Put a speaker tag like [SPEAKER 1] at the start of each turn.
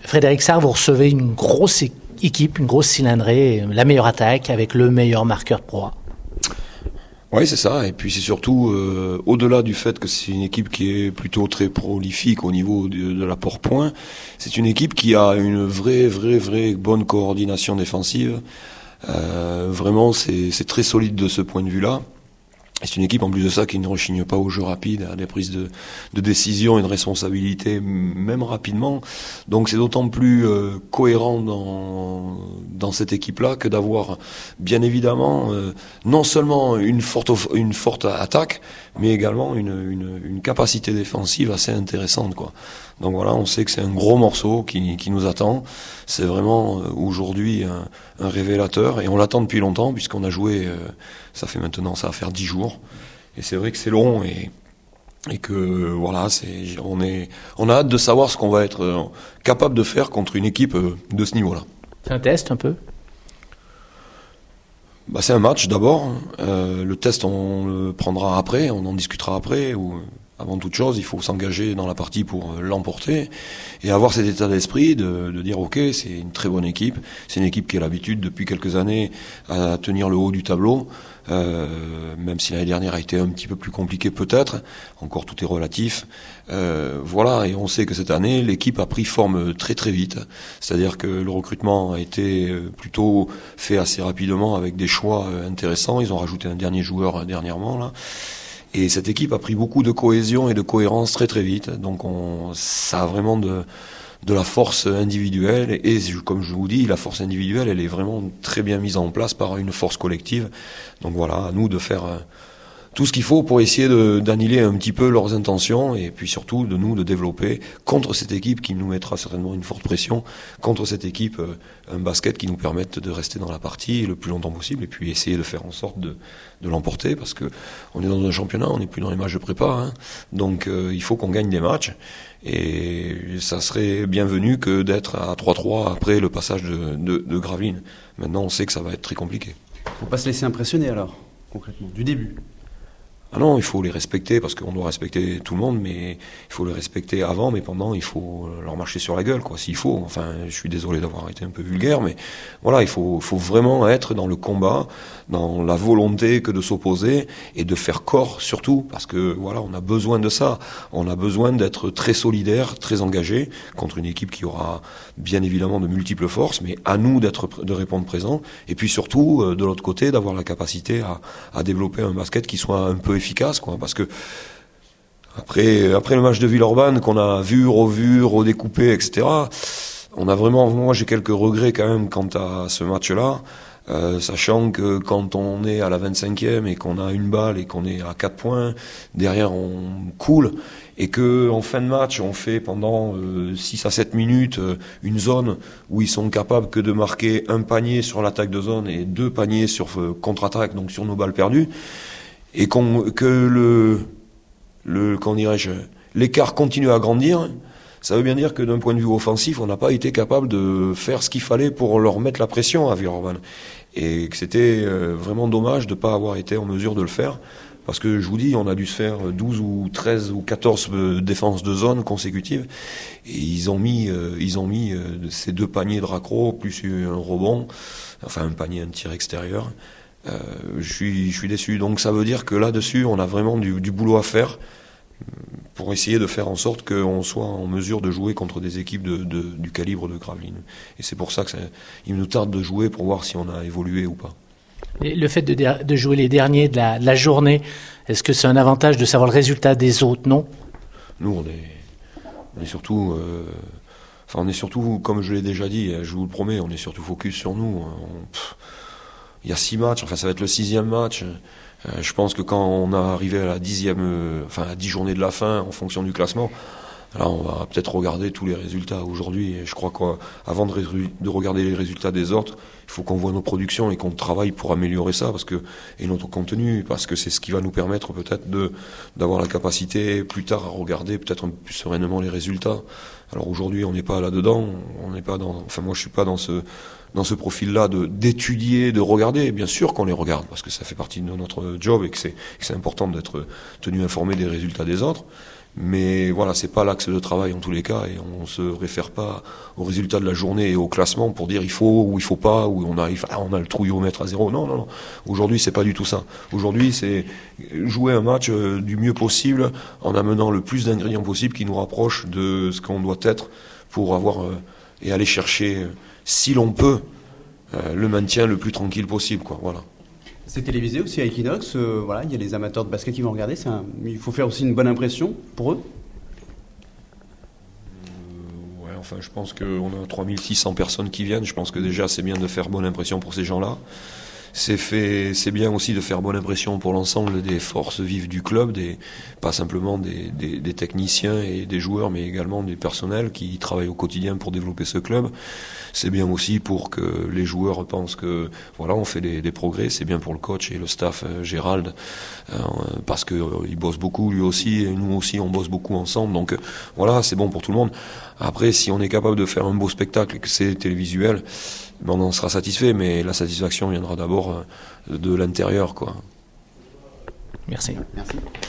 [SPEAKER 1] Frédéric Sarr, vous recevez une grosse équipe, une grosse cylindrée, la meilleure attaque avec le meilleur marqueur de Pro A.
[SPEAKER 2] Oui, c'est ça. Et puis c'est surtout, au-delà du fait que c'est une équipe qui est plutôt très prolifique au niveau de l'apport point, c'est une équipe qui a une vraie bonne coordination défensive. Vraiment, c'est très solide de ce point de vue-là. C'est une équipe en plus de ça qui ne rechigne pas au jeu rapide, à des prises de décision et de responsabilité, même rapidement. Donc c'est d'autant plus cohérent dans cette équipe-là que d'avoir bien évidemment non seulement une forte attaque, mais également une capacité défensive assez intéressante, quoi. Donc voilà, on sait que c'est un gros morceau qui nous attend. C'est vraiment aujourd'hui un révélateur et on l'attend depuis longtemps puisqu'on a joué, ça va faire 10 jours. Et c'est vrai que c'est long et que voilà, on a hâte de savoir ce qu'on va être capable de faire contre une équipe de ce niveau-là.
[SPEAKER 1] C'est un test un peu?
[SPEAKER 2] C'est un match d'abord. Le test on le prendra après, on en discutera après. Avant toute chose, il faut s'engager dans la partie pour l'emporter et avoir cet état d'esprit de dire ok, c'est une très bonne équipe, c'est une équipe qui a l'habitude depuis quelques années à tenir le haut du tableau, même si l'année dernière a été un petit peu plus compliquée peut-être, encore tout est relatif. Voilà, et on sait que cette année, l'équipe a pris forme très très vite, c'est-à-dire que le recrutement a été plutôt fait assez rapidement avec des choix intéressants, ils ont rajouté un dernier joueur dernièrement là. Et cette équipe a pris beaucoup de cohésion et de cohérence très très vite. Donc ça a vraiment de la force individuelle. Et comme je vous dis, la force individuelle, elle est vraiment très bien mise en place par une force collective. Donc voilà, à nous de faire tout ce qu'il faut pour essayer d'annihiler un petit peu leurs intentions et puis surtout de développer contre cette équipe qui nous mettra certainement une forte pression, contre cette équipe un basket qui nous permette de rester dans la partie le plus longtemps possible et puis essayer de faire en sorte de l'emporter parce que on est dans un championnat, on n'est plus dans les matchs de prépa, hein. Donc il faut qu'on gagne des matchs et ça serait bienvenu que d'être à 3-3 après le passage de Gravelines. Maintenant on sait que ça va être très compliqué.
[SPEAKER 3] Faut pas se laisser impressionner alors, concrètement, du début.
[SPEAKER 2] Ah non, il faut les respecter parce qu'on doit respecter tout le monde, mais il faut les respecter avant, mais pendant, il faut leur marcher sur la gueule, quoi, s'il faut. Enfin, je suis désolé d'avoir été un peu vulgaire, mais voilà, il faut vraiment être dans le combat, dans la volonté que de s'opposer et de faire corps surtout, parce que voilà, on a besoin de ça. On a besoin d'être très solidaire, très engagé contre une équipe qui aura bien évidemment de multiples forces, mais à nous de répondre présent. Et puis surtout, de l'autre côté, d'avoir la capacité à développer un basket qui soit un peu efficace, quoi, parce que après le match de Villeurbanne qu'on a vu, revu, redécoupé, etc., on a vraiment, moi j'ai quelques regrets quand même quant à ce match-là, sachant que quand on est à la 25e et qu'on a une balle et qu'on est à 4 points, derrière on coule, et que en fin de match on fait pendant 6 à 7 minutes une zone où ils sont capables que de marquer un panier sur l'attaque de zone et 2 paniers sur contre-attaque, donc sur nos balles perdues, et que comment dirais-je, l'écart continue à grandir, ça veut bien dire que d'un point de vue offensif, on n'a pas été capable de faire ce qu'il fallait pour leur mettre la pression à Villeurbanne. Et que c'était vraiment dommage de ne pas avoir été en mesure de le faire. Parce que je vous dis, on a dû se faire 12 ou 13 ou 14 défenses de zone consécutives. Et ils ont mis ces 2 paniers de raccro, plus un rebond, enfin un panier, un tir extérieur. Je suis déçu. Donc ça veut dire que là-dessus, on a vraiment du boulot à faire pour essayer de faire en sorte qu'on soit en mesure de jouer contre des équipes du calibre de Gravelines. Et c'est pour ça qu'il nous tarde de jouer pour voir si on a évolué ou pas.
[SPEAKER 1] Et le fait de jouer les derniers de la journée, est-ce que c'est un avantage de savoir le résultat des autres, non?
[SPEAKER 2] Nous, on est surtout... on est surtout, comme je l'ai déjà dit, je vous le promets, on est surtout focus sur nous. Il y a 6 matchs, enfin ça va être le 6e match. Je pense que quand on a arrivé à la 10e, à 10 journées de la fin, en fonction du classement, là on va peut-être regarder tous les résultats aujourd'hui. Et je crois qu'avant de regarder les résultats des autres, il faut qu'on voit nos productions et qu'on travaille pour améliorer ça, et notre contenu, parce que c'est ce qui va nous permettre peut-être d'avoir la capacité plus tard à regarder peut-être un peu plus sereinement les résultats. Alors aujourd'hui on n'est pas là-dedans, moi je suis pas dans ce profil-là d'étudier, de regarder. Bien sûr qu'on les regarde, parce que ça fait partie de notre job et que c'est important d'être tenu informé des résultats des autres. Mais voilà, c'est pas l'axe de travail en tous les cas, et on se réfère pas aux résultats de la journée et au classement pour dire il faut ou il faut pas, ou on a le trouillomètre à 0. Non. Aujourd'hui, c'est pas du tout ça. Aujourd'hui, c'est jouer un match du mieux possible en amenant le plus d'ingrédients possible qui nous rapprochent de ce qu'on doit être pour avoir et aller chercher, si l'on peut, le maintien le plus tranquille possible, quoi. Voilà.
[SPEAKER 3] C'est télévisé aussi à Equinox, voilà, il y a les amateurs de basket qui vont regarder, il faut faire aussi une bonne impression pour eux.
[SPEAKER 2] Ouais, enfin, je pense qu'on a 3600 personnes qui viennent, je pense que déjà c'est bien de faire bonne impression pour ces gens-là. C'est bien aussi de faire bonne impression pour l'ensemble des forces vives du club, pas simplement des techniciens et des joueurs, mais également des personnels qui travaillent au quotidien pour développer ce club. C'est bien aussi pour que les joueurs pensent que voilà, on fait des progrès. C'est bien pour le coach et le staff, Gérald, parce que il bosse beaucoup lui aussi, et nous aussi on bosse beaucoup ensemble. Donc voilà, c'est bon pour tout le monde. Après, si on est capable de faire un beau spectacle et que c'est télévisuel, on en sera satisfait, mais la satisfaction viendra d'abord de l'intérieur, quoi.
[SPEAKER 1] Merci.
[SPEAKER 3] Merci.